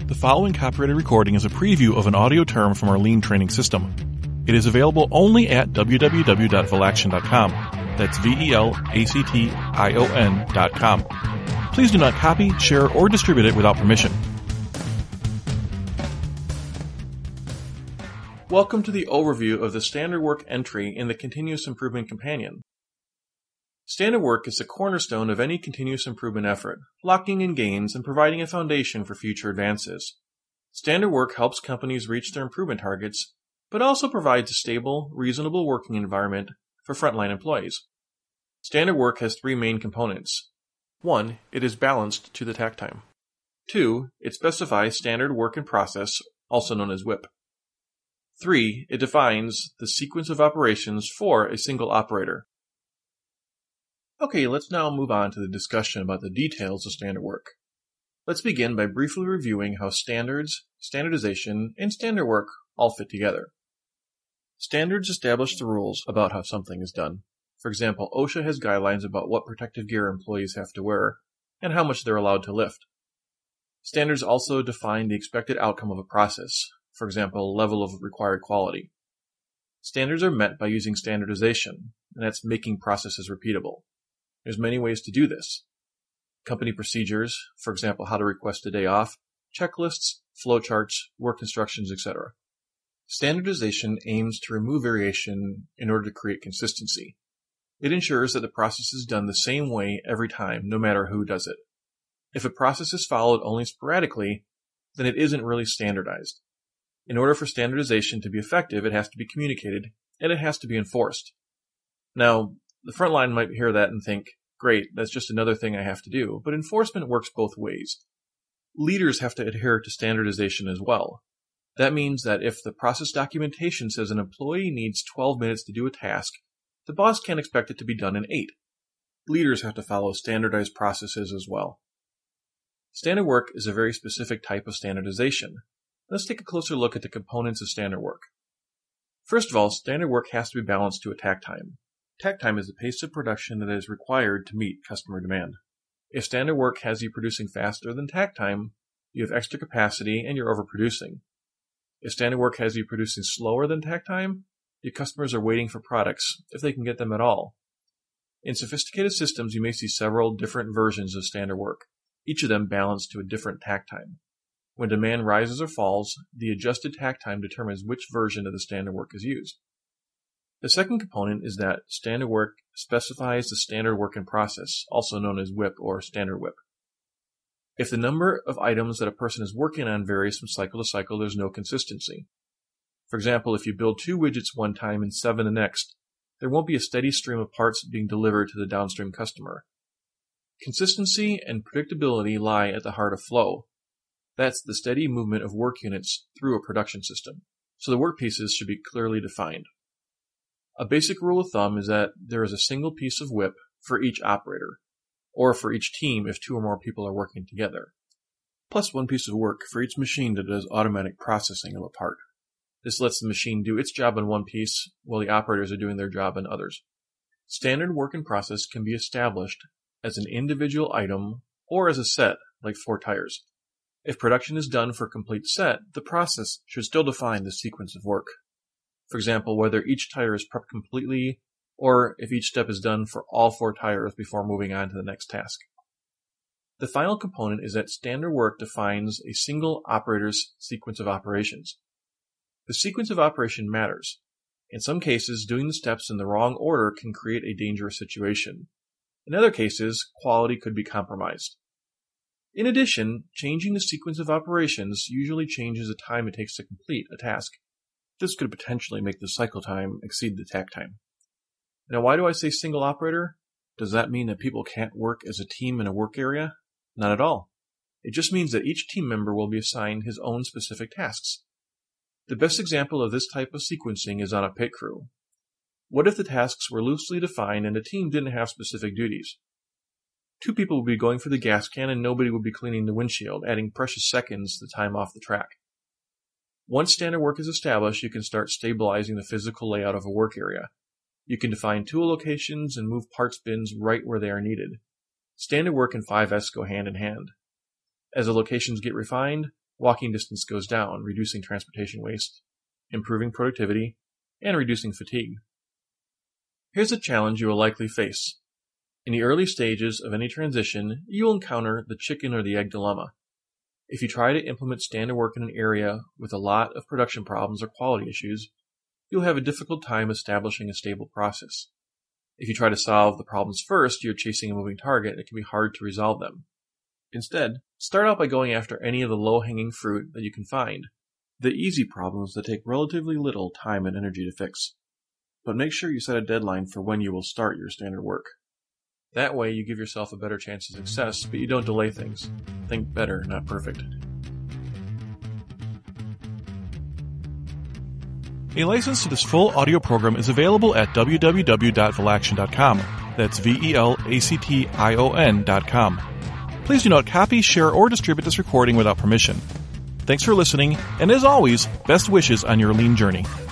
The following copyrighted recording is a preview of an audio term from our Lean training system. It is available only at www.velaction.com. That's VELACTION.com. Please do not copy, share, or distribute it without permission. Welcome to the overview of the standard work entry in the Continuous Improvement Companion. Standard work is the cornerstone of any continuous improvement effort, locking in gains and providing a foundation for future advances. Standard work helps companies reach their improvement targets, but also provides a stable, reasonable working environment for frontline employees. Standard work has three main components. 1. It is balanced to the takt time. 2. It specifies standard work in process, also known as WIP. 3. It defines the sequence of operations for a single operator. Okay, let's now move on to the discussion about the details of standard work. Let's begin by briefly reviewing how standards, standardization, and standard work all fit together. Standards establish the rules about how something is done. For example, OSHA has guidelines about what protective gear employees have to wear and how much they're allowed to lift. Standards also define the expected outcome of a process, for example, level of required quality. Standards are met by using standardization, and that's making processes repeatable. There's many ways to do this. Company procedures, for example, how to request a day off, checklists, flowcharts, work instructions, etc. Standardization aims to remove variation in order to create consistency. It ensures that the process is done the same way every time, no matter who does it. If a process is followed only sporadically, then it isn't really standardized. In order for standardization to be effective, it has to be communicated, and it has to be enforced. Now, the front line might hear that and think, great, that's just another thing I have to do, but enforcement works both ways. Leaders have to adhere to standardization as well. That means that if the process documentation says an employee needs 12 minutes to do a task, the boss can't expect it to be done in 8. Leaders have to follow standardized processes as well. Standard work is a very specific type of standardization. Let's take a closer look at the components of standard work. First of all, standard work has to be balanced to a takt time. Takt time is the pace of production that is required to meet customer demand. If standard work has you producing faster than takt time, you have extra capacity and you're overproducing. If standard work has you producing slower than takt time, your customers are waiting for products, if they can get them at all. In sophisticated systems, you may see several different versions of standard work, each of them balanced to a different takt time. When demand rises or falls, the adjusted takt time determines which version of the standard work is used. The second component is that standard work specifies the standard work in process, also known as WIP or standard WIP. If the number of items that a person is working on varies from cycle to cycle, there's no consistency. For example, if you build 2 widgets one time and 7 the next, there won't be a steady stream of parts being delivered to the downstream customer. Consistency and predictability lie at the heart of flow. That's the steady movement of work units through a production system, so the work pieces should be clearly defined. A basic rule of thumb is that there is a single piece of WIP for each operator, or for each team if 2 or more people are working together, plus 1 piece of work for each machine that does automatic processing of a part. This lets the machine do its job on one piece while the operators are doing their job on others. Standard work in process can be established as an individual item or as a set, like 4 tires. If production is done for a complete set, the process should still define the sequence of work. For example, whether each tire is prepped completely, or if each step is done for all 4 tires before moving on to the next task. The final component is that standard work defines a single operator's sequence of operations. The sequence of operation matters. In some cases, doing the steps in the wrong order can create a dangerous situation. In other cases, quality could be compromised. In addition, changing the sequence of operations usually changes the time it takes to complete a task. This could potentially make the cycle time exceed the takt time. Now, why do I say single operator? Does that mean that people can't work as a team in a work area? Not at all. It just means that each team member will be assigned his own specific tasks. The best example of this type of sequencing is on a pit crew. What if the tasks were loosely defined and the team didn't have specific duties? 2 people would be going for the gas can and nobody would be cleaning the windshield, adding precious seconds to the time off the track. Once standard work is established, you can start stabilizing the physical layout of a work area. You can define tool locations and move parts bins right where they are needed. Standard work and 5S go hand in hand. As the locations get refined, walking distance goes down, reducing transportation waste, improving productivity, and reducing fatigue. Here's a challenge you will likely face. In the early stages of any transition, you will encounter the chicken or the egg dilemma. If you try to implement standard work in an area with a lot of production problems or quality issues, you'll have a difficult time establishing a stable process. If you try to solve the problems first, you're chasing a moving target and it can be hard to resolve them. Instead, start out by going after any of the low-hanging fruit that you can find, the easy problems that take relatively little time and energy to fix. But make sure you set a deadline for when you will start your standard work. That way you give yourself a better chance of success, but you don't delay things. Think better, not perfect. A license to this full audio program is available at www.velaction.com. That's VELACTION.com. Please do not copy, share, or distribute this recording without permission. Thanks for listening, and as always, best wishes on your lean journey.